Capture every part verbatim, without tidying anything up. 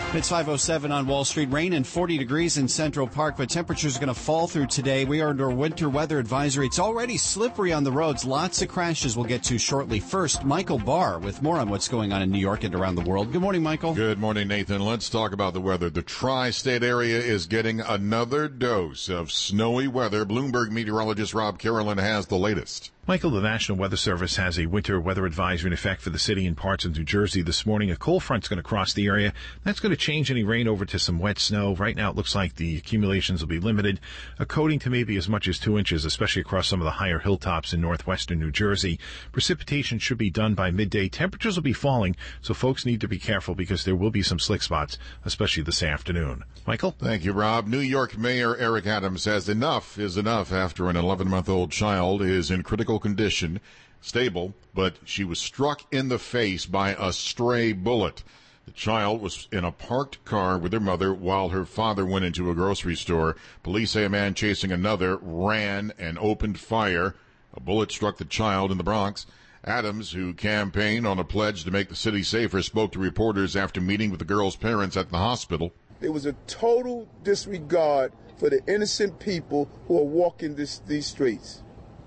It's five oh seven on Wall Street. Rain and forty degrees in Central Park, but temperatures are going to fall through today. We are under winter weather advisory. It's already slippery on the roads. Lots of crashes we'll get to shortly. First, Michael Barr with more on what's going on in New York and around the world. Good morning, Michael. Good morning, Nathan. Let's talk about the weather. The tri-state area is getting another dose of snowy weather. Bloomberg meteorologist Rob Carolyn has the latest. Michael, the National Weather Service has a winter weather advisory in effect for the city and parts of New Jersey this morning. A cold front's going to cross the area. That's going to change any rain over to some wet snow. Right now, it looks like the accumulations will be limited, a coating to maybe as much as two inches, especially across some of the higher hilltops in northwestern New Jersey. Precipitation should be done by midday. Temperatures will be falling, so folks need to be careful because there will be some slick spots, especially this afternoon. Michael? Thank you, Rob. New York Mayor Eric Adams says enough is enough after an eleven-month-old child is in critical condition, stable, but she was struck in the face by a stray bullet. The child was in a parked car with her mother while her father went into a grocery store. Police say a man chasing another ran and opened fire. A bullet struck the child in the Bronx. Adams, who campaigned on a pledge to make the city safer, spoke to reporters after meeting with the girl's parents at the hospital. There was a total disregard for the innocent people who are walking this, these streets.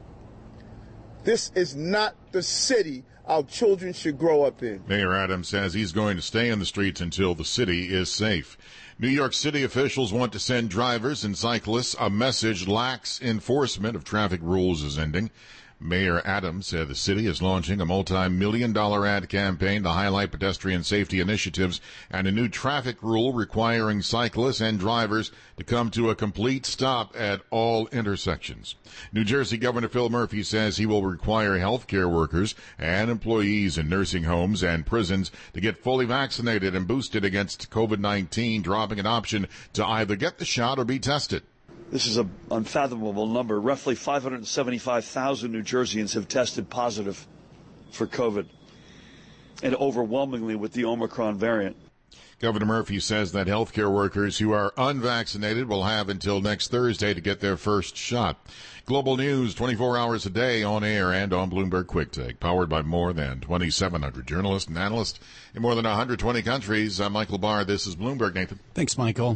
This is not the city our children should grow up in. Mayor Adams says he's going to stay in the streets until the city is safe. New York City officials want to send drivers and cyclists a message lax enforcement of traffic rules is ending. Mayor Adams said the city is launching a multi-million dollar ad campaign to highlight pedestrian safety initiatives and a new traffic rule requiring cyclists and drivers to come to a complete stop at all intersections. New Jersey Governor Phil Murphy says he will require healthcare workers and employees in nursing homes and prisons to get fully vaccinated and boosted against COVID nineteen, dropping an option to either get the shot or be tested. This is an unfathomable number. Roughly five hundred seventy-five thousand New Jerseyans have tested positive for COVID, and overwhelmingly with the Omicron variant. Governor Murphy says that healthcare workers who are unvaccinated will have until next Thursday to get their first shot. Global news twenty-four hours a day on air and on Bloomberg Quick Take, powered by more than twenty-seven hundred journalists and analysts in more than one hundred twenty countries. I'm Michael Barr. This is Bloomberg. Nathan. Thanks, Michael.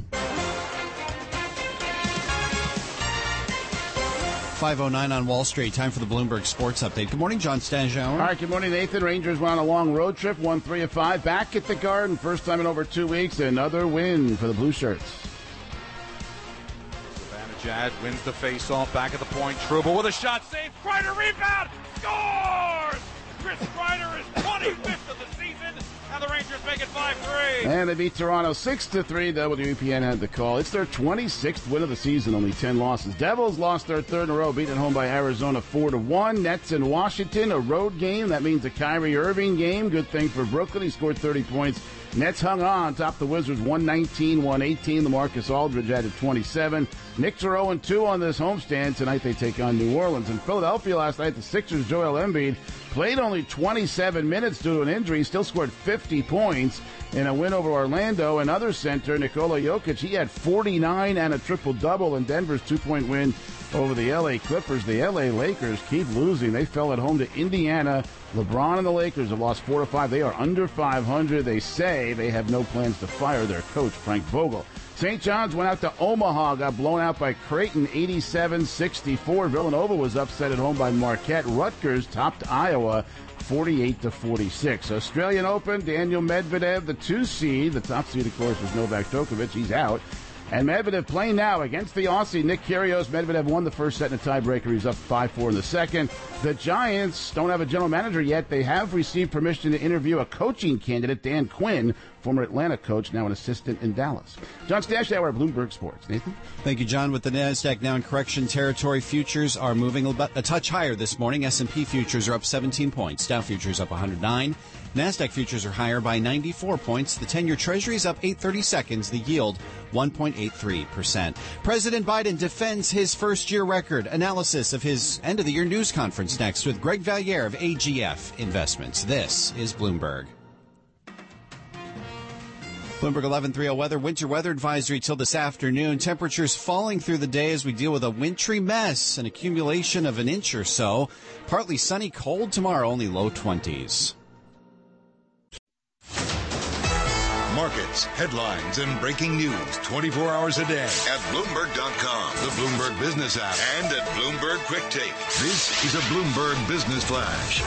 five oh nine on Wall Street. Time for the Bloomberg Sports Update. Good morning, John Stajauer. All right, good morning, Nathan. Rangers went on a long road trip, won three of five. Back at the Garden, first time in over two weeks. Another win for the Blue Shirts. Zibanejad wins the face-off back at the point. Trouba with a shot, saved. Kreider rebound, scores! Chris Kreider is twenty-fifth of the season, and the Rangers make it five three. And they beat Toronto six to three. W E P N had the call. It's their twenty-sixth win of the season, only ten losses. Devils lost their third in a row, beaten at home by Arizona four to one. Nets in Washington, a road game. That means a Kyrie Irving game. Good thing for Brooklyn. He scored thirty points. Nets hung on, topped the Wizards one nineteen one eighteen. LaMarcus Aldridge added twenty-seven. Knicks are oh and two on this homestand. Tonight they take on New Orleans. In Philadelphia last night, the Sixers' Joel Embiid played only twenty-seven minutes due to an injury. Still scored fifty points in a win over Orlando. Another center, Nikola Jokic, he had forty-nine and a triple-double in Denver's two-point win over the L A Clippers. The L A Lakers keep losing. They fell at home to Indiana. LeBron and the Lakers have lost four to five. They are under five hundred. They say they have no plans to fire their coach, Frank Vogel. Saint John's went out to Omaha, got blown out by Creighton eighty-seven sixty-four. Villanova was upset at home by Marquette. Rutgers topped Iowa forty-eight to forty-six. Australian Open, Daniel Medvedev, the two seed. The top seed, of course, was Novak Djokovic. He's out. And Medvedev playing now against the Aussie, Nick Kyrgios. Medvedev won the first set in a tiebreaker. He's up five four in the second. The Giants don't have a general manager yet. They have received permission to interview a coaching candidate, Dan Quinn, former Atlanta coach, now an assistant in Dallas. John Stajauer, Bloomberg Sports. Nathan? Thank you, John. With the NASDAQ now in correction territory, futures are moving a touch higher this morning. S and P futures are up seventeen points. Dow futures up one hundred nine. NASDAQ futures are higher by ninety-four points. The ten-year Treasury is up eight thirty-seconds. The yield, one point eight three percent. President Biden defends his first-year record. Analysis of his end-of-the-year news conference next with Greg Valliere of A G F Investments. This is Bloomberg. Bloomberg eleven thirty weather, winter weather advisory till this afternoon. Temperatures falling through the day as we deal with a wintry mess, an accumulation of an inch or so. Partly sunny, cold tomorrow, only low twenties. markets, headlines, and breaking news twenty-four hours a day at Bloomberg dot com, the Bloomberg Business app, and at Bloomberg Quick Take. This is a Bloomberg Business Flash.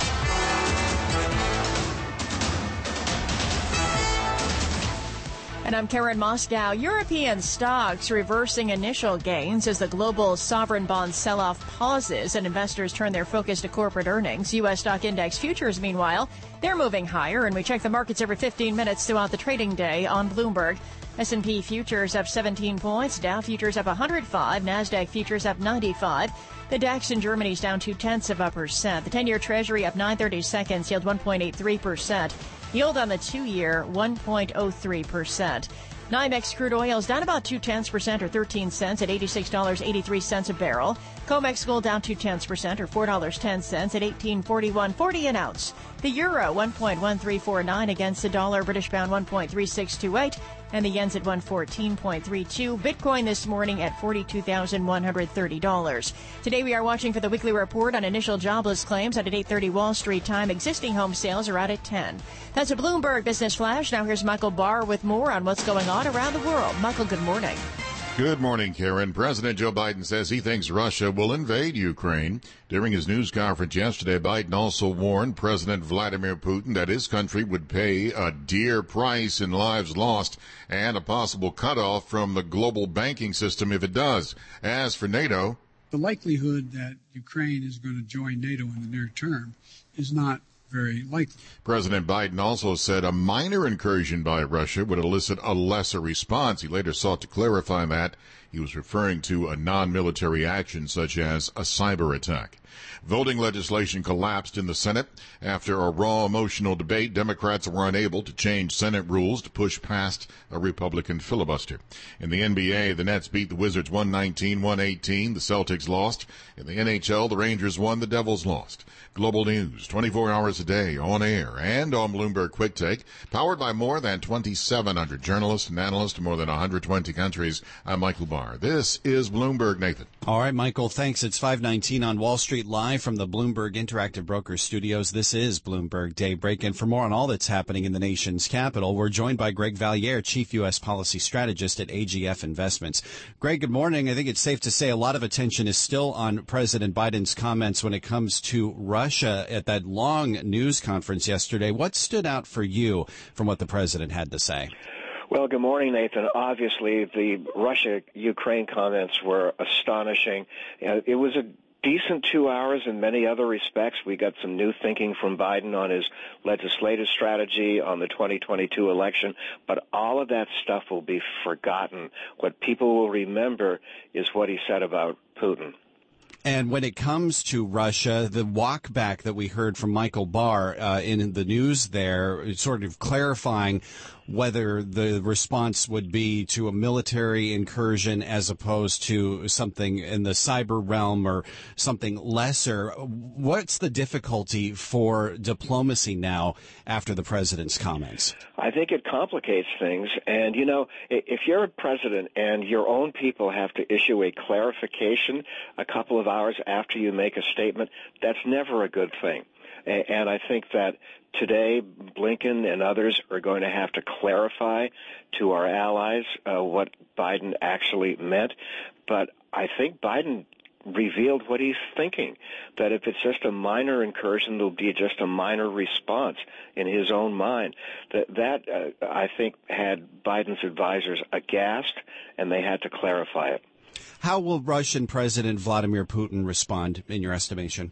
And I'm Karen Moscow. European stocks reversing initial gains as the global sovereign bond sell-off pauses and investors turn their focus to corporate earnings. U S stock index futures, meanwhile, they're moving higher, and we check the markets every fifteen minutes throughout the trading day on Bloomberg. S and P futures up seventeen points, Dow futures up one hundred five, NASDAQ futures up ninety-five. The DAX in Germany is down two-tenths of a percent. The ten-year Treasury up nine thirty-seconds, yield one point eight three percent. Yield on the two-year, one point oh three percent. NYMEX crude oil is down about two-tenths percent or thirteen cents at eighty-six dollars and eighty-three cents a barrel. COMEX gold down two-tenths percent or four dollars and ten cents at eighteen forty-one forty an ounce. The euro, one point one three four nine against the dollar. British pound, one point three six two eight. And the yen's at one fourteen point three two. Bitcoin this morning at forty-two thousand one hundred thirty dollars. Today we are watching for the weekly report on initial jobless claims out at eight thirty Wall Street time. Existing home sales are out at ten. That's a Bloomberg Business Flash. Now here's Michael Barr with more on what's going on around the world. Michael, good morning. Good morning, Karen. President Joe Biden says he thinks Russia will invade Ukraine. During his news conference yesterday, Biden also warned President Vladimir Putin that his country would pay a dear price in lives lost and a possible cutoff from the global banking system if it does. As for NATO, the likelihood that Ukraine is going to join NATO in the near term is not very likely. President Biden also said a minor incursion by Russia would elicit a lesser response. He later sought to clarify that. He was referring to a non-military action such as a cyber attack. Voting legislation collapsed in the Senate. After a raw emotional debate, Democrats were unable to change Senate rules to push past a Republican filibuster. In the N B A, the Nets beat the Wizards one nineteen to one eighteen. The Celtics lost. In the N H L, the Rangers won. The Devils lost. Global news, twenty-four hours a day, on air and on Bloomberg Quick Take, powered by more than twenty-seven hundred journalists and analysts in more than one hundred twenty countries. I'm Michael Barr. This is Bloomberg, Nathan. All right, Michael, thanks. It's five nineteen on Wall Street, live from the Bloomberg Interactive Brokers Studios. This is Bloomberg Daybreak, and for more on all that's happening in the nation's capital, we're joined by Greg Valliere, Chief U S Policy Strategist at A G F Investments. Greg, good morning. I think it's safe to say a lot of attention is still on President Biden's comments when it comes to Russia at that long news conference yesterday. What stood out for you from what the president had to say? Well, good morning, Nathan. Obviously, the Russia-Ukraine comments were astonishing. Uh, it was a decent two hours in many other respects. We got some new thinking from Biden on his legislative strategy on the twenty twenty-two election, but all of that stuff will be forgotten. What people will remember is what he said about Putin. And when it comes to Russia, the walk back that we heard from Michael Barr uh, in the news there, sort of clarifying whether the response would be to a military incursion as opposed to something in the cyber realm or something lesser. What's the difficulty for diplomacy now after the president's comments? I think it complicates things. And, you know, if you're a president and your own people have to issue a clarification a couple of hours after you make a statement, that's never a good thing. And I think that today Blinken and others are going to have to clarify to our allies uh, what Biden actually meant. But I think Biden revealed what he's thinking, that if it's just a minor incursion, there'll be just a minor response in his own mind. That, that uh, I think, had Biden's advisors aghast, and they had to clarify it. How will Russian President Vladimir Putin respond, in your estimation?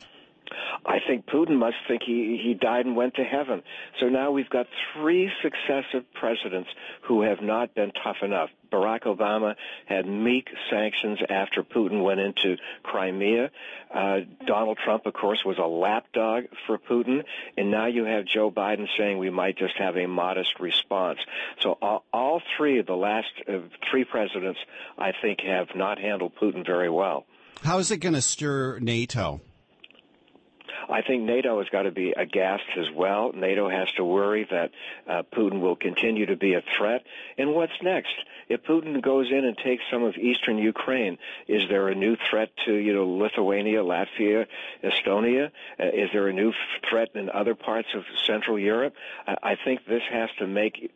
I think Putin must think he, he died and went to heaven. So now we've got three successive presidents who have not been tough enough. Barack Obama had meek sanctions after Putin went into Crimea. Uh, Donald Trump, of course, was a lapdog for Putin. And now you have Joe Biden saying we might just have a modest response. So all, all three of the last uh, three presidents, I think, have not handled Putin very well. How is it going to stir NATO? I think NATO has got to be aghast as well. NATO has to worry that uh, Putin will continue to be a threat. And what's next? If Putin goes in and takes some of eastern Ukraine, is there a new threat to, you know, Lithuania, Latvia, Estonia? Uh, is there a new f- threat in other parts of Central Europe? I, I think this has to make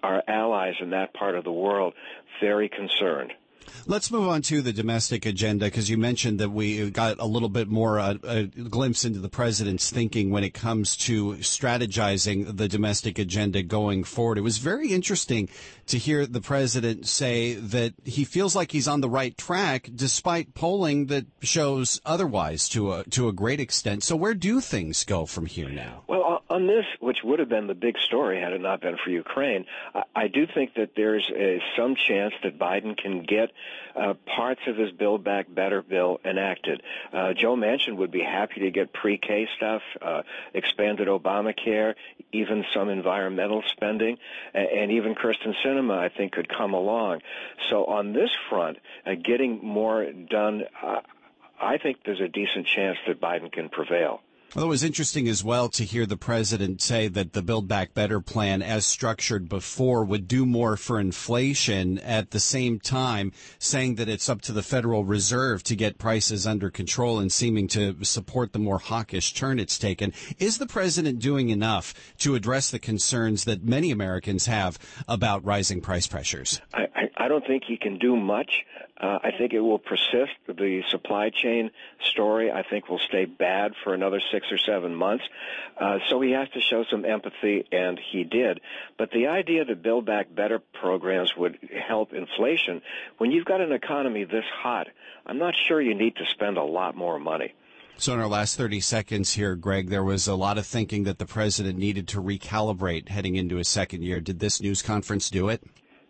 our allies in that part of the world very concerned. Let's move on to the domestic agenda, because you mentioned that we got a little bit more uh, a glimpse into the president's thinking when it comes to strategizing the domestic agenda going forward. It was very interesting to hear the president say that he feels like he's on the right track, despite polling that shows otherwise to a to a great extent. So where do things go from here now? Well, on this, which would have been the big story had it not been for Ukraine, I, I do think that there's a, some chance that Biden can get uh, parts of his Build Back Better bill enacted. Uh, Joe Manchin would be happy to get pre-K stuff, uh, expanded Obamacare, even some environmental spending, and, and even Kyrsten Sinema, I think, could come along. So on this front, uh, getting more done, uh, I think there's a decent chance that Biden can prevail. Well, it was interesting as well to hear the president say that the Build Back Better plan, as structured before, would do more for inflation, at the same time saying that it's up to the Federal Reserve to get prices under control and seeming to support the more hawkish turn it's taken. Is the president doing enough to address the concerns that many Americans have about rising price pressures? I, I, I don't think he can do much. Uh, I think it will persist. The supply chain story, I think, will stay bad for another six or seven months. Uh, so he has to show some empathy, and he did. But the idea that Build Back Better programs would help inflation, when you've got an economy this hot, I'm not sure you need to spend a lot more money. So in our last thirty seconds here, Greg, there was a lot of thinking that the president needed to recalibrate heading into his second year. Did this news conference do it?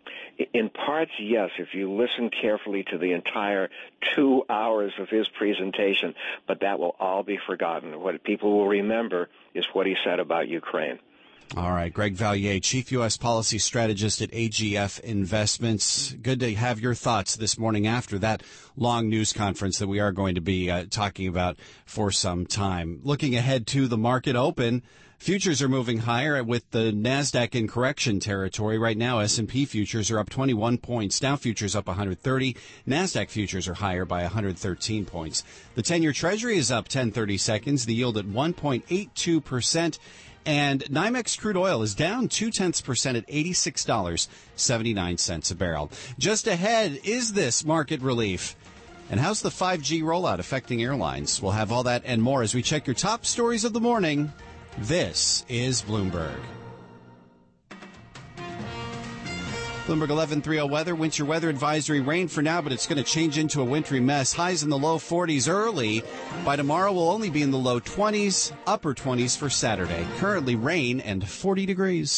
In parts, yes, if you listen carefully to the entire two hours of his presentation, but that will all be forgotten. What people will remember is what he said about Ukraine. All right. Greg Valliere, Chief U S Policy Strategist at A G F Investments. Good to have your thoughts this morning after that long news conference that we are going to be uh, talking about for some time. Looking ahead to the market open, futures are moving higher with the NASDAQ in correction territory. Right now, S and P futures are up twenty-one points. Dow futures up one hundred thirty. NASDAQ futures are higher by one hundred thirteen points. The ten-year Treasury is up ten thirty seconds, the yield at one point eight two percent. And NYMEX crude oil is down two-tenths percent at eighty-six dollars and seventy-nine cents a barrel. Just ahead, is this market relief? And how's the five G rollout affecting airlines? We'll have all that and more as we check your top stories of the morning. This is Bloomberg. Bloomberg eleven thirty weather, winter weather advisory, rain for now, but it's going to change into a wintry mess. Highs in the low forties early. By tomorrow, we'll only be in the low twenties, upper twenties for Saturday. Currently rain and forty degrees.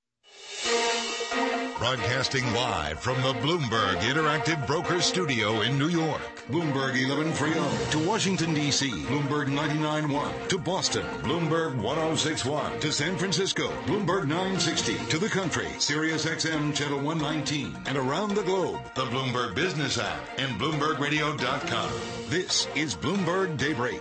Broadcasting live from the Bloomberg Interactive Brokers Studio in New York. Bloomberg eleven thirty. To Washington, D C, Bloomberg ninety-nine point one. To Boston, Bloomberg ten sixty-one. To San Francisco, Bloomberg nine sixty. To the country, Sirius X M Channel one nineteen. And around the globe, the Bloomberg Business app and Bloomberg Radio dot com. This is Bloomberg Daybreak.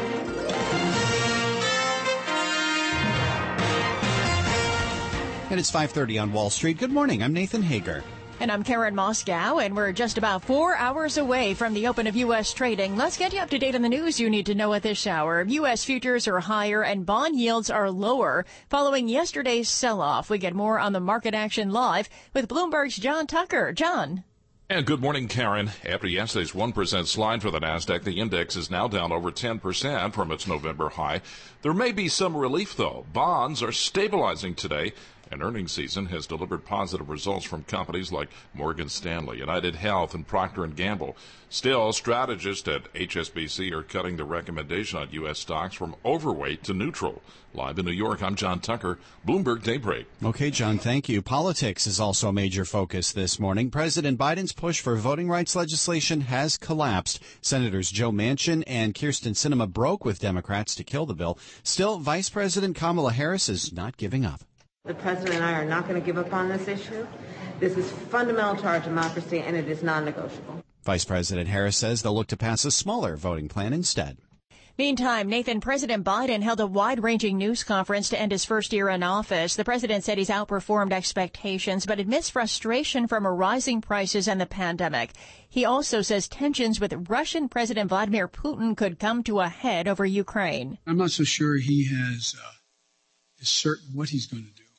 And it's five thirty on Wall Street. Good morning. I'm Nathan Hager. And I'm Karen Moscow, and we're just about four hours away from the open of U S trading. Let's get you up to date on the news you need to know at this hour. U S futures are higher and bond yields are lower following yesterday's sell-off. We get more on the market action live with Bloomberg's John Tucker. John. And good morning, Karen. After yesterday's one percent slide for the NASDAQ, the index is now down over ten percent from its November high. There may be some relief, though. Bonds are stabilizing today, and earnings season has delivered positive results from companies like Morgan Stanley, United Health, and Procter and Gamble. Still, strategists at H S B C are cutting the recommendation on U S stocks from overweight to neutral. Live in New York, I'm John Tucker, Bloomberg Daybreak. Okay, John, thank you. Politics is also a major focus this morning. President Biden's push for voting rights legislation has collapsed. Senators Joe Manchin and Kyrsten Sinema broke with Democrats to kill the bill. Still, Vice President Kamala Harris is not giving up. The president and I are not going to give up on this issue. This is fundamental to our democracy, and it is non-negotiable. Vice President Harris says they'll look to pass a smaller voting plan instead. Meantime, Nathan, President Biden held a wide-ranging news conference to end his first year in office. The president said he's outperformed expectations, but admits frustration from rising prices and the pandemic. He also says tensions with Russian President Vladimir Putin could come to a head over Ukraine. I'm not so sure he has uh, is certain what he's going to do.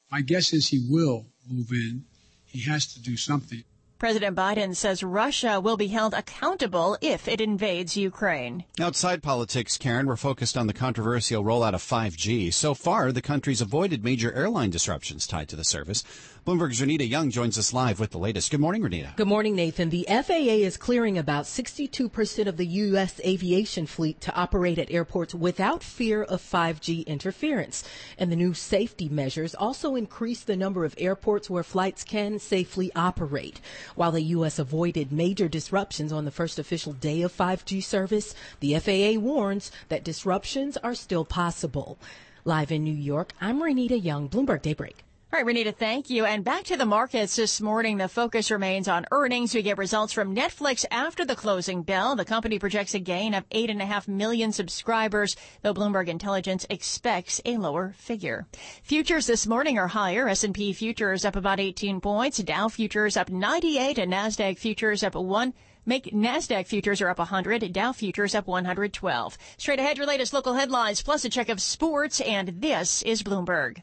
My guess is he will move in. He has to do something. President Biden says Russia will be held accountable if it invades Ukraine. Outside politics, Karen, we're focused on the controversial rollout of five G. So far, the country's avoided major airline disruptions tied to the service. Bloomberg's Renita Young joins us live with the latest. Good morning, Renita. Good morning, Nathan. The F A A is clearing about sixty-two percent of the U S aviation fleet to operate at airports without fear of five G interference. And the new safety measures also increase the number of airports where flights can safely operate. While the U S avoided major disruptions on the first official day of five G service, the F A A warns that disruptions are still possible. Live in New York, I'm Renita Young, Bloomberg Daybreak. All right, Renita, thank you. And back to the markets this morning. The focus remains on earnings. We get results from Netflix after the closing bell. The company projects a gain of eight and a half million subscribers, though Bloomberg Intelligence expects a lower figure. Futures this morning are higher. S and P futures up about eighteen points. Dow futures up ninety-eight and NASDAQ futures up one. Make NASDAQ futures are up one hundred, Dow futures up one hundred twelve. Straight ahead, your latest local headlines, plus a check of sports, and this is Bloomberg.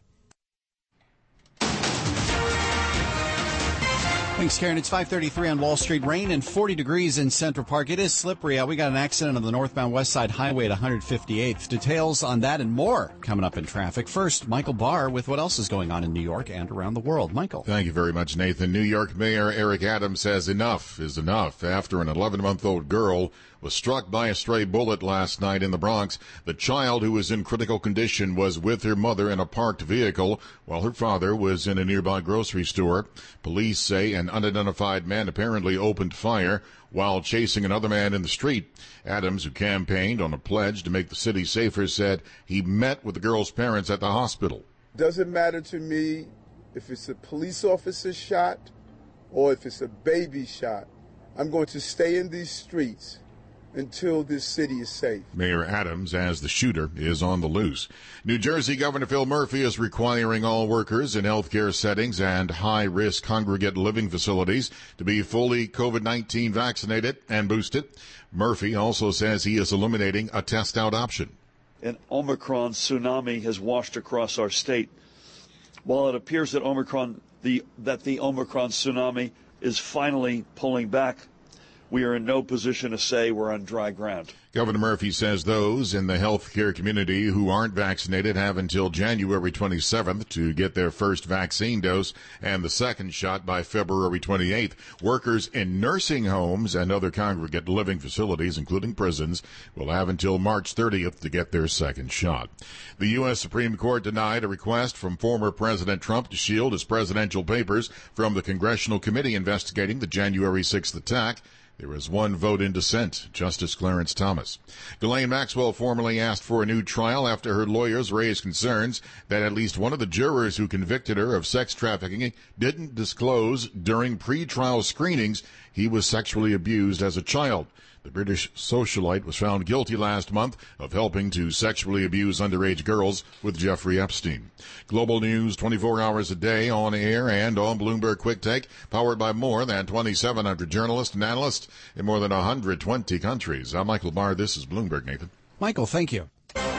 Thanks, Karen. It's five thirty-three on Wall Street. Rain and forty degrees in Central Park. It is slippery out. We got an accident on the northbound West Side Highway at one hundred fifty-eighth. Details on that and more coming up in traffic. First, Michael Barr with what else is going on in New York and around the world. Michael. Thank you very much, Nathan. New York Mayor Eric Adams says enough is enough after an eleven-month-old girl was struck by a stray bullet last night in the Bronx. The child, who was in critical condition, was with her mother in a parked vehicle while her father was in a nearby grocery store. Police say an unidentified man apparently opened fire while chasing another man in the street. Adams, who campaigned on a pledge to make the city safer, said he met with the girl's parents at the hospital. Doesn't matter to me if it's a police officer shot or if it's a baby shot. I'm going to stay in these streets until this city is safe. Mayor Adams, as the shooter, is on the loose. New Jersey Governor Phil Murphy is requiring all workers in healthcare settings and high-risk congregate living facilities to be fully COVID nineteen vaccinated and boosted. Murphy also says he is eliminating a test-out option. An Omicron tsunami has washed across our state. While it appears that Omicron, the that the Omicron tsunami is finally pulling back, we are in no position to say we're on dry ground. Governor Murphy says those in the healthcare community who aren't vaccinated have until January twenty-seventh to get their first vaccine dose and the second shot by February twenty-eighth. Workers in nursing homes and other congregate living facilities, including prisons, will have until March thirtieth to get their second shot. The U S Supreme Court denied a request from former President Trump to shield his presidential papers from the congressional committee investigating the January sixth attack. There was one vote in dissent, Justice Clarence Thomas. Ghislaine Maxwell formally asked for a new trial after her lawyers raised concerns that at least one of the jurors who convicted her of sex trafficking didn't disclose during pre-trial screenings he was sexually abused as a child. The British socialite was found guilty last month of helping to sexually abuse underage girls with Jeffrey Epstein. Global news twenty-four hours a day on air and on Bloomberg Quick Take, powered by more than twenty-seven hundred journalists and analysts in more than one hundred twenty countries. I'm Michael Barr. This is Bloomberg, Nathan. Michael, thank you.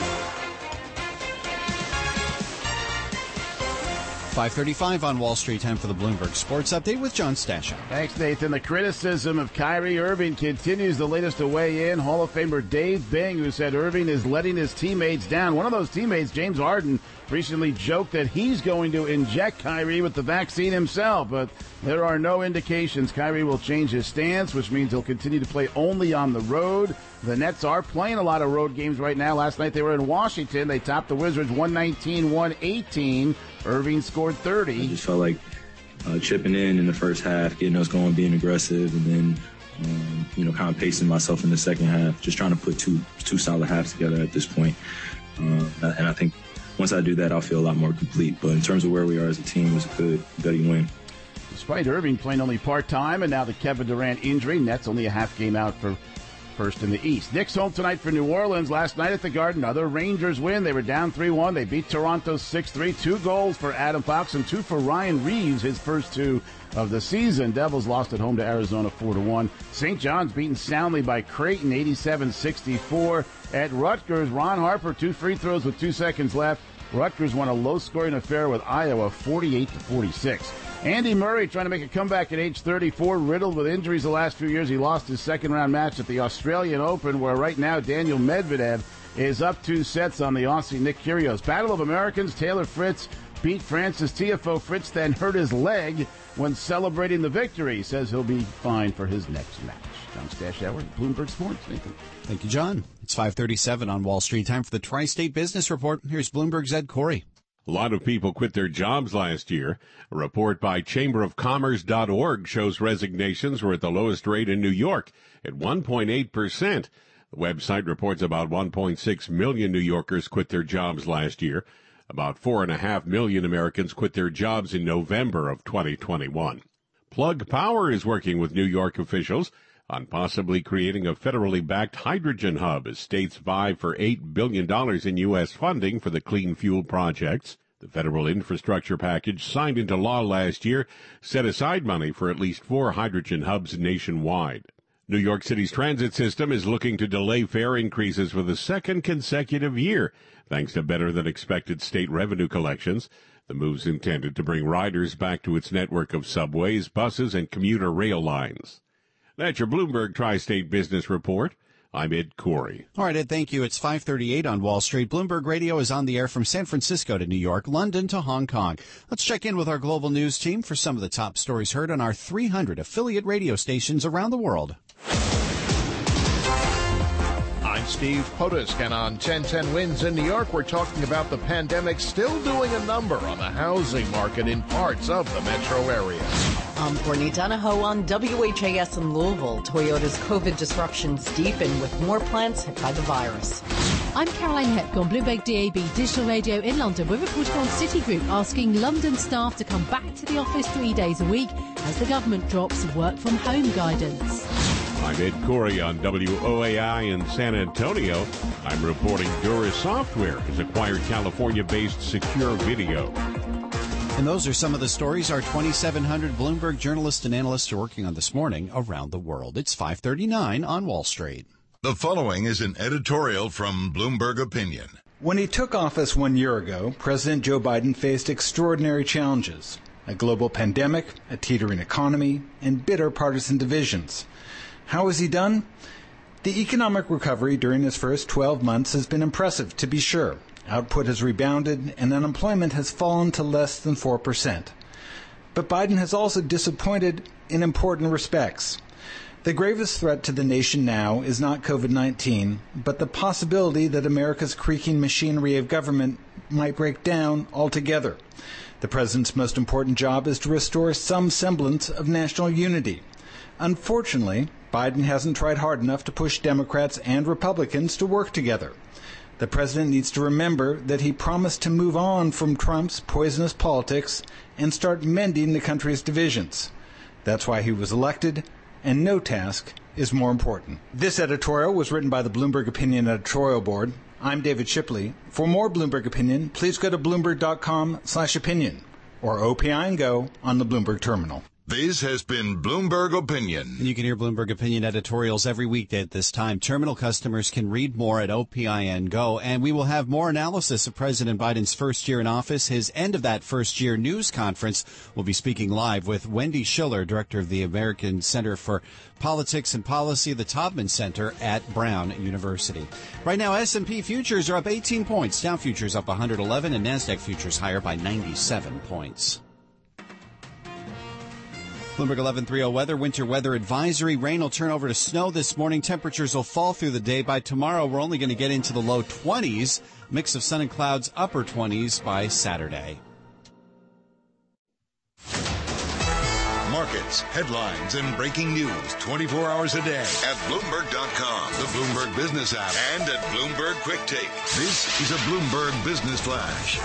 five thirty-five on Wall Street, time for the Bloomberg Sports Update with John Stashow. Thanks, Nathan. The criticism of Kyrie Irving continues. The latest to weigh in, Hall of Famer Dave Bing, who said Irving is letting his teammates down. One of those teammates, James Harden, recently joked that he's going to inject Kyrie with the vaccine himself, but there are no indications Kyrie will change his stance, which means he'll continue to play only on the road. The Nets are playing a lot of road games right now. Last night they were in Washington. They topped the Wizards one nineteen one eighteen. Irving scored thirty. I just felt like uh, chipping in in the first half, getting us going, being aggressive, and then, um, you know, kind of pacing myself in the second half, just trying to put two two solid halves together at this point. Uh, and I think once I do that, I'll feel a lot more complete. But in terms of where we are as a team, it was a good, gutty win. Despite Irving playing only part-time and now the Kevin Durant injury, Nets only a half game out for first in the East. Knicks home tonight for New Orleans. Last night at the Garden, another Rangers win. They were down three one. They beat Toronto six three. Two goals for Adam Fox and two for Ryan Reeves, his first two of the season. Devils lost at home to Arizona four to one. Saint John's beaten soundly by Creighton eighty-seven sixty-four. At Rutgers, Ron Harper, two free throws with two seconds left. Rutgers won a low-scoring affair with Iowa, forty-eight to forty-six. Andy Murray trying to make a comeback at age thirty-four, riddled with injuries the last few years. He lost his second-round match at the Australian Open, where right now Daniel Medvedev is up two sets on the Aussie Nick Kyrgios. Battle of Americans, Taylor Fritz beat Francis Tiafoe. Fritz then hurt his leg when celebrating the victory. He says he'll be fine for his next match. John Stashower, Bloomberg Sports. Nathan. Thank you, John. It's five thirty-seven on Wall Street. Time for the Tri-State Business Report. Here's Bloomberg's Ed Corey. A lot of people quit their jobs last year. A report by chamber of commerce dot org shows resignations were at the lowest rate in New York at one point eight percent. The website reports about one point six million New Yorkers quit their jobs last year. About four point five million Americans quit their jobs in November of twenty twenty-one. Plug Power is working with New York officials on possibly creating a federally backed hydrogen hub as states vie for eight billion dollars in U S funding for the clean fuel projects. The federal infrastructure package signed into law last year set aside money for at least four hydrogen hubs nationwide. New York City's transit system is looking to delay fare increases for the second consecutive year, thanks to better-than-expected state revenue collections. The move's intended to bring riders back to its network of subways, buses, and commuter rail lines. That's your Bloomberg Tri-State Business Report. I'm Ed Corey. All right, Ed, thank you. It's five thirty-eight on Wall Street. Bloomberg Radio is on the air from San Francisco to New York, London to Hong Kong. Let's check in with our global news team for some of the top stories heard on our three hundred affiliate radio stations around the world. I'm Steve Potusk, and on ten ten Wins in New York, we're talking about the pandemic still doing a number on the housing market in parts of the metro area. I'm Courtney Donahoe on W H A S in Louisville. Toyota's COVID disruptions deepen with more plants hit by the virus. I'm Caroline Heck on Bloomberg D A B Digital Radio in London. We're reporting on Citigroup asking London staff to come back to the office three days a week as the government drops work from home guidance. I'm Ed Corey on W O A I in San Antonio. I'm reporting Dura Software has acquired California-based Secure Video. And those are some of the stories our twenty-seven hundred Bloomberg journalists and analysts are working on this morning around the world. It's five thirty-nine on Wall Street. The following is an editorial from Bloomberg Opinion. When he took office one year ago, President Joe Biden faced extraordinary challenges: a global pandemic, a teetering economy, and bitter partisan divisions. How has he done? The economic recovery during his first twelve months has been impressive, to be sure. Output has rebounded, and unemployment has fallen to less than four percent. But Biden has also disappointed in important respects. The gravest threat to the nation now is not COVID nineteen, but the possibility that America's creaking machinery of government might break down altogether. The president's most important job is to restore some semblance of national unity. Unfortunately, Biden hasn't tried hard enough to push Democrats and Republicans to work together. The president needs to remember that he promised to move on from Trump's poisonous politics and start mending the country's divisions. That's why he was elected, and no task is more important. This editorial was written by the Bloomberg Opinion editorial board. I'm David Shipley. For more Bloomberg Opinion, please go to bloomberg.com slash opinion or O P I and Go on the Bloomberg terminal. This has been Bloomberg Opinion. You can hear Bloomberg Opinion editorials every weekday at this time. Terminal customers can read more at O P I N Go, and we will have more analysis of President Biden's first year in office. His end of that first year news conference. We'll be speaking live with Wendy Schiller, director of the American Center for Politics and Policy, the Taubman Center at Brown University. Right now, S and P futures are up eighteen points. Dow futures up one hundred eleven, and NASDAQ futures higher by ninety-seven points. Bloomberg eleven thirty weather, winter weather advisory. Rain will turn over to snow this morning. Temperatures will fall through the day. By tomorrow, we're only going to get into the low twenties. Mix of sun and clouds, upper twenties by Saturday. Markets, headlines, and breaking news twenty-four hours a day at Bloomberg dot com, the Bloomberg Business app, and at Bloomberg Quick Take. This is a Bloomberg Business Flash.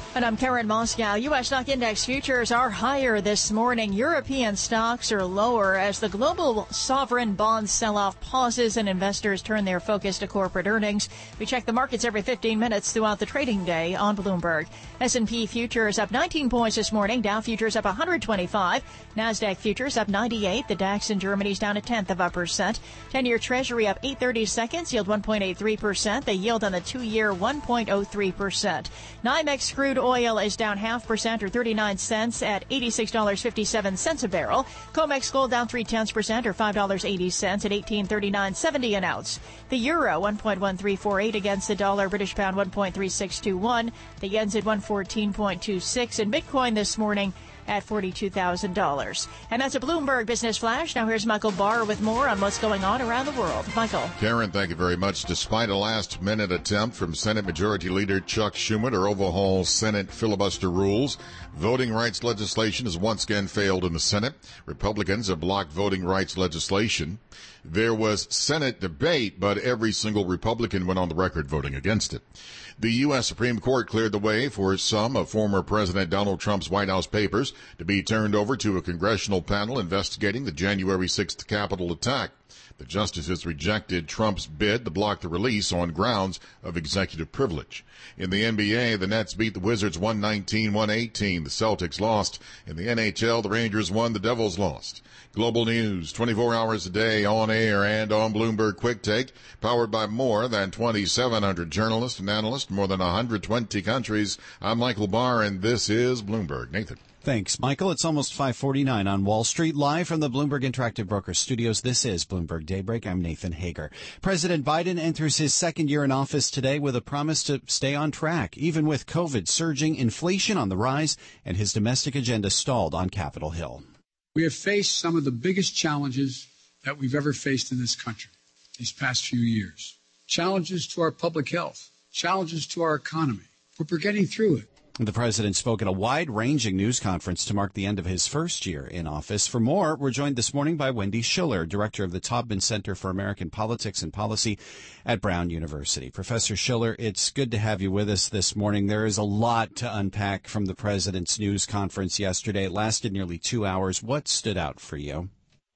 And I'm Karen Moscow. U S stock index futures are higher this morning. European stocks are lower as the global sovereign bond sell-off pauses and investors turn their focus to corporate earnings. We check the markets every fifteen minutes throughout the trading day on Bloomberg. S and P futures up nineteen points this morning. Dow futures up one hundred twenty-five. NASDAQ futures up ninety-eight. The DAX in Germany's down a tenth of a percent. ten-year Treasury up eight thirty-seconds, yield one point eight three percent. The yield on the two-year one point oh three percent. NYMEX crude oil is down half percent or thirty-nine cents at eighty-six dollars and fifty-seven cents a barrel. COMEX gold down three tenths percent or five dollars and eighty cents at eighteen thirty-nine seventy an ounce. The euro one point one three four eight against the dollar. British pound one point three six two one. The yen's at one fourteen point two six. And Bitcoin this morning at forty-two thousand dollars. And that's a Bloomberg Business Flash. Now here's Michael Barr with more on what's going on around the world. Michael. Karen, thank you very much. Despite a last-minute attempt from Senate Majority Leader Chuck Schumer to overhaul Senate filibuster rules, voting rights legislation has once again failed in the Senate. Republicans have blocked voting rights legislation. There was Senate debate, but every single Republican went on the record voting against it. The U S Supreme Court cleared the way for some of former President Donald Trump's White House papers to be turned over to a congressional panel investigating the January sixth Capitol attack. The justices rejected Trump's bid to block the release on grounds of executive privilege. In the N B A, the Nets beat the Wizards one nineteen to one eighteen. The Celtics lost. In the N H L, the Rangers won. The Devils lost. Global news, twenty-four hours a day, on air and on Bloomberg Quick Take, powered by more than twenty-seven hundred journalists and analysts in more than one hundred twenty countries. I'm Michael Barr, and this is Bloomberg. Nathan. Thanks, Michael. It's almost five forty-nine on Wall Street. Live from the Bloomberg Interactive Brokers studios, this is Bloomberg Daybreak. I'm Nathan Hager. President Biden enters his second year in office today with a promise to stay on track, even with COVID surging, inflation on the rise, and his domestic agenda stalled on Capitol Hill. We have faced some of the biggest challenges that we've ever faced in this country these past few years. Challenges to our public health, challenges to our economy. But we're getting through it. The president spoke at a wide-ranging news conference to mark the end of his first year in office. For more, we're joined this morning by Wendy Schiller, director of the Taubman Center for American Politics and Policy at Brown University. Professor Schiller, it's good to have you with us this morning. There is a lot to unpack from the president's news conference yesterday. It lasted nearly two hours. What stood out for you?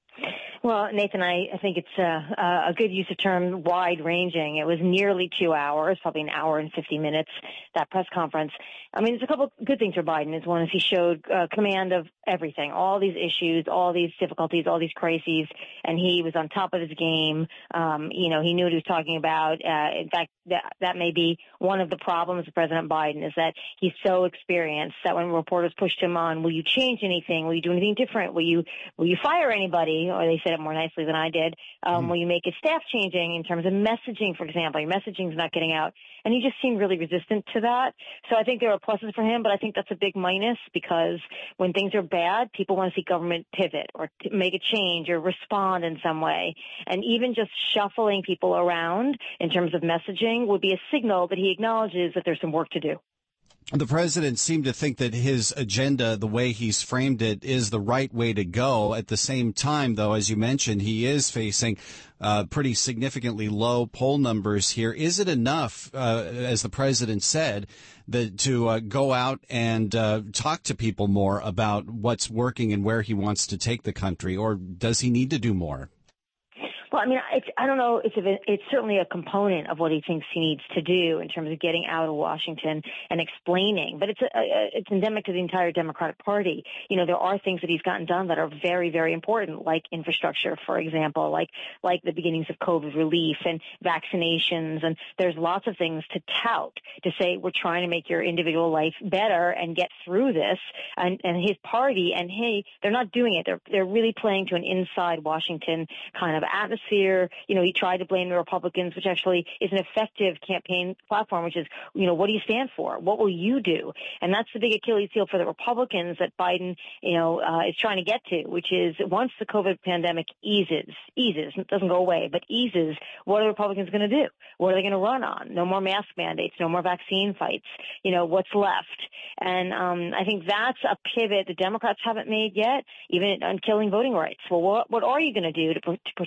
Well, Nathan, I, I think it's a, a good use of term, wide-ranging. It was nearly two hours, probably an hour and fifty minutes, that press conference. I mean, there's a couple good things for Biden. Is one is he showed uh, command of everything, all these issues, all these difficulties, all these crises, and he was on top of his game. Um, you know, he knew what he was talking about. Uh, in fact, that, that may be one of the problems with President Biden is that he's so experienced that when reporters pushed him on, will you change anything? Will you do anything different? Will you, will you fire anybody? Or they said it more nicely than I did. Um, mm. Will you make his staff changing in terms of messaging, for example? Your messaging's not getting out. And he just seemed really resistant to that. So I think there are pluses for him, but I think that's a big minus because when things are bad, people want to see government pivot or t- make a change or respond in some way. And even just shuffling people around in terms of messaging would be a signal that he acknowledges that there's some work to do. The president seemed to think that his agenda, the way he's framed it, is the right way to go. At the same time, though, as you mentioned, he is facing uh, pretty significantly low poll numbers here. Is it enough, uh, as the president said, that to uh, go out and uh, talk to people more about what's working and where he wants to take the country, or does he need to do more? Well, I mean, it's, I don't know. It's, a, it's certainly a component of what he thinks he needs to do in terms of getting out of Washington and explaining. But it's a, a, it's endemic to the entire Democratic Party. You know, there are things that he's gotten done that are very, very important, like infrastructure, for example, like like the beginnings of COVID relief and vaccinations. And there's lots of things to tout to say we're trying to make your individual life better and get through this. And, and his party and hey, they're not doing it. They're they're really playing to an inside Washington kind of atmosphere. You know, he tried to blame the Republicans, which actually is an effective campaign platform, which is, you know, what do you stand for? What will you do? And that's the big Achilles heel for the Republicans that Biden, you know, uh, is trying to get to, which is once the COVID pandemic eases, eases, it doesn't go away, but eases, what are the Republicans going to do? What are they going to run on? No more mask mandates, no more vaccine fights. You know, what's left? And um, I think that's a pivot the Democrats haven't made yet, even on killing voting rights. Well, what, what are you going to do to, to protect our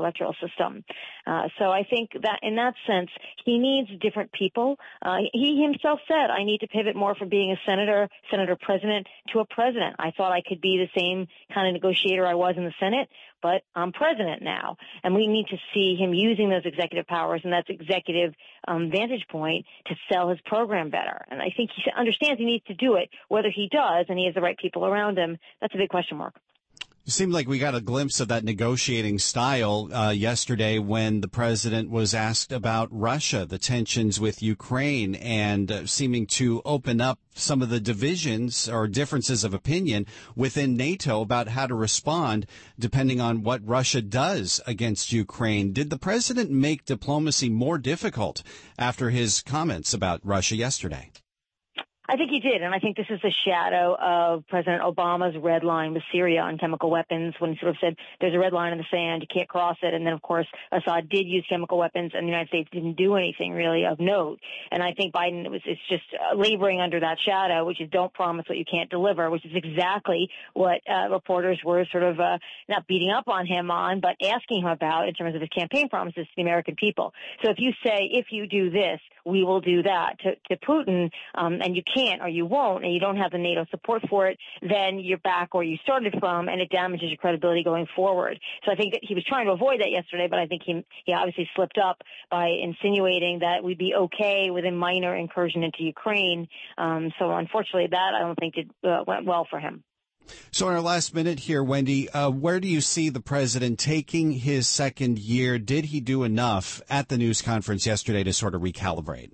electoral system. Uh, so I think that in that sense, he needs different people. Uh, he himself said, I need to pivot more from being a senator, senator president to a president. I thought I could be the same kind of negotiator I was in the Senate, but I'm president now. And we need to see him using those executive powers and that executive um, vantage point to sell his program better. And I think he understands he needs to do it. Whether he does and he has the right people around him, that's a big question mark. It seemed like we got a glimpse of that negotiating style uh, yesterday when the president was asked about Russia, the tensions with Ukraine, and uh, seeming to open up some of the divisions or differences of opinion within NATO about how to respond depending on what Russia does against Ukraine. Did the president make diplomacy more difficult after his comments about Russia yesterday? I think he did, and I think this is a shadow of President Obama's red line with Syria on chemical weapons when he sort of said there's a red line in the sand, you can't cross it. And then, of course, Assad did use chemical weapons, and the United States didn't do anything really of note. And I think Biden it was it's just uh, laboring under that shadow, which is don't promise what you can't deliver, which is exactly what uh, reporters were sort of uh, not beating up on him on, but asking him about in terms of his campaign promises to the American people. So if you say, if you do this, we will do that to, to Putin, um, and you can't or you won't, and you don't have the NATO support for it, then you're back where you started from, and it damages your credibility going forward. So I think that he was trying to avoid that yesterday, but I think he, he obviously slipped up by insinuating that we'd be okay with a minor incursion into Ukraine. Um, so unfortunately, that I don't think did, uh, went well for him. So in our last minute here, Wendy, uh, where do you see the president taking his second year? Did he do enough at the news conference yesterday to sort of recalibrate?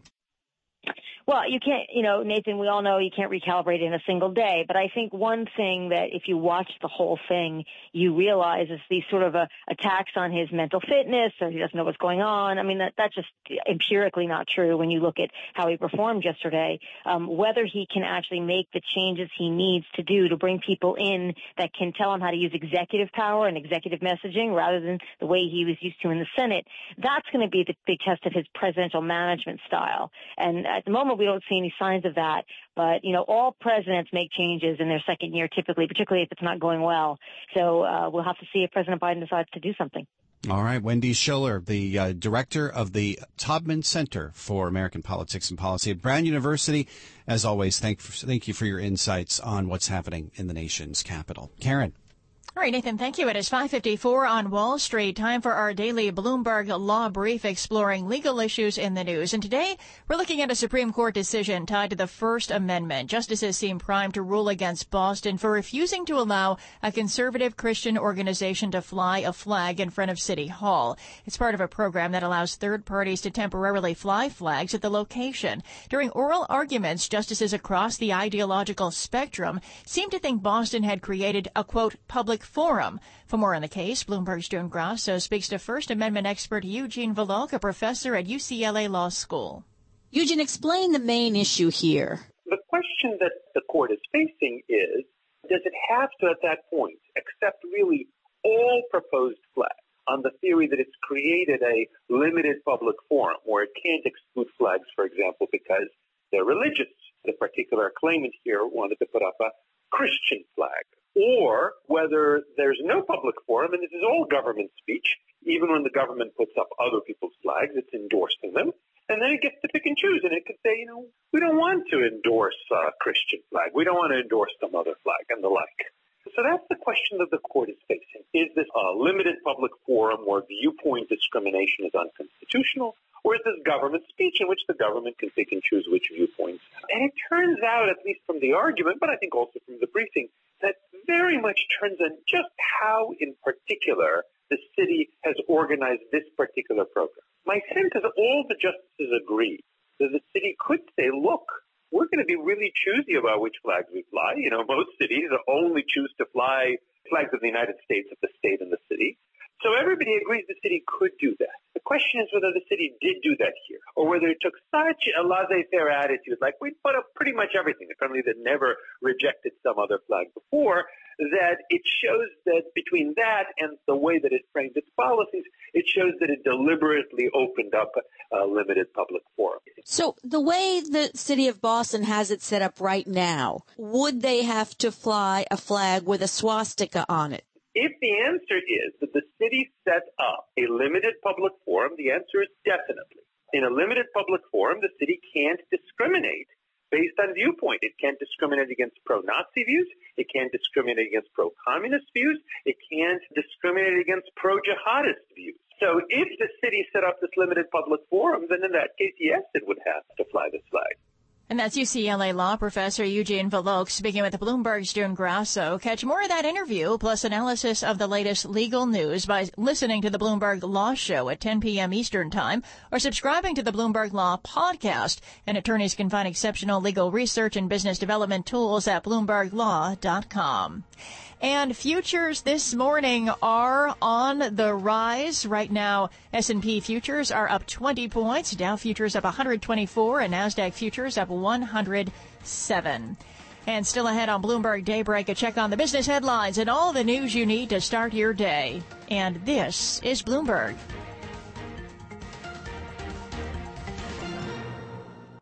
Well, you can't, you know, Nathan, we all know you can't recalibrate in a single day. But I think one thing that if you watch the whole thing, you realize is these sort of uh, attacks on his mental fitness, or he doesn't know what's going on. I mean, that, that's just empirically not true when you look at how he performed yesterday. Um, whether he can actually make the changes he needs to do to bring people in that can tell him how to use executive power and executive messaging rather than the way he was used to in the Senate, that's going to be the big test of his presidential management style. And at the moment, we don't see any signs of that. But, you know, all presidents make changes in their second year typically, particularly if it's not going well. So uh, we'll have to see if President Biden decides to do something. All right. Wendy Schiller, the uh, director of the Taubman Center for American Politics and Policy at Brown University. As always, thank, thank you for your insights on what's happening in the nation's capital. Karen. All right, Nathan, thank you. It is five fifty-four on Wall Street. Time for our daily Bloomberg Law Brief exploring legal issues in the news. And today, we're looking at a Supreme Court decision tied to the First Amendment. Justices seem primed to rule against Boston for refusing to allow a conservative Christian organization to fly a flag in front of City Hall. It's part of a program that allows third parties to temporarily fly flags at the location. During oral arguments, justices across the ideological spectrum seem to think Boston had created a, quote, public forum. For more on the case, Bloomberg's June Grasso speaks to First Amendment expert Eugene Volokh, a professor at U C L A Law School. Eugene, explain the main issue here. The question that the court is facing is, does it have to, at that point, accept really all proposed flags on the theory that it's created a limited public forum where it can't exclude flags, for example, because they're religious? The particular claimant here wanted to put up a Christian flag. Or whether there's no public forum and this is all government speech, even when the government puts up other people's flags, it's endorsing them. And then it gets to pick and choose, and it could say, you know, we don't want to endorse a Christian flag. We don't want to endorse some other flag and the like. So that's the question that the court is facing. Is this a limited public forum where viewpoint discrimination is unconstitutional? Or is this government speech in which the government can pick and choose which viewpoints? And it turns out, at least from the argument, but I think also from the briefing, that very much turns on just how, in particular, the city has organized this particular program. My sense is that all the justices agree that the city could say, look, we're going to be really choosy about which flags we fly. You know, most cities only choose to fly flags of the United States of the state and the city. So everybody agrees the city could do that. The question is whether the city did do that here, or whether it took such a laissez-faire attitude, like we'd put up pretty much everything, apparently that never rejected some other flag before, that it shows that between that and the way that it framed its policies, it shows that it deliberately opened up a limited public forum. So the way the city of Boston has it set up right now, would they have to fly a flag with a swastika on it? If the answer is that the city set up a limited public forum, the answer is definitely. In a limited public forum, the city can't discriminate based on viewpoint. It can't discriminate against pro-Nazi views. It can't discriminate against pro-communist views. It can't discriminate against pro-jihadist views. So if the city set up this limited public forum, then in that case, yes, it would have to fly this flag. And that's U C L A law professor Eugene Volokh speaking with Bloomberg's June Grasso. Catch more of that interview plus analysis of the latest legal news by listening to the Bloomberg Law Show at ten p.m. Eastern Time or subscribing to the Bloomberg Law Podcast. And attorneys can find exceptional legal research and business development tools at bloomberg law dot com. And futures this morning are on the rise. Right now, S and P futures are up twenty points, Dow futures up one hundred twenty-four, and NASDAQ futures up one hundred seven. And still ahead on Bloomberg Daybreak, a check on the business headlines and all the news you need to start your day. And this is Bloomberg.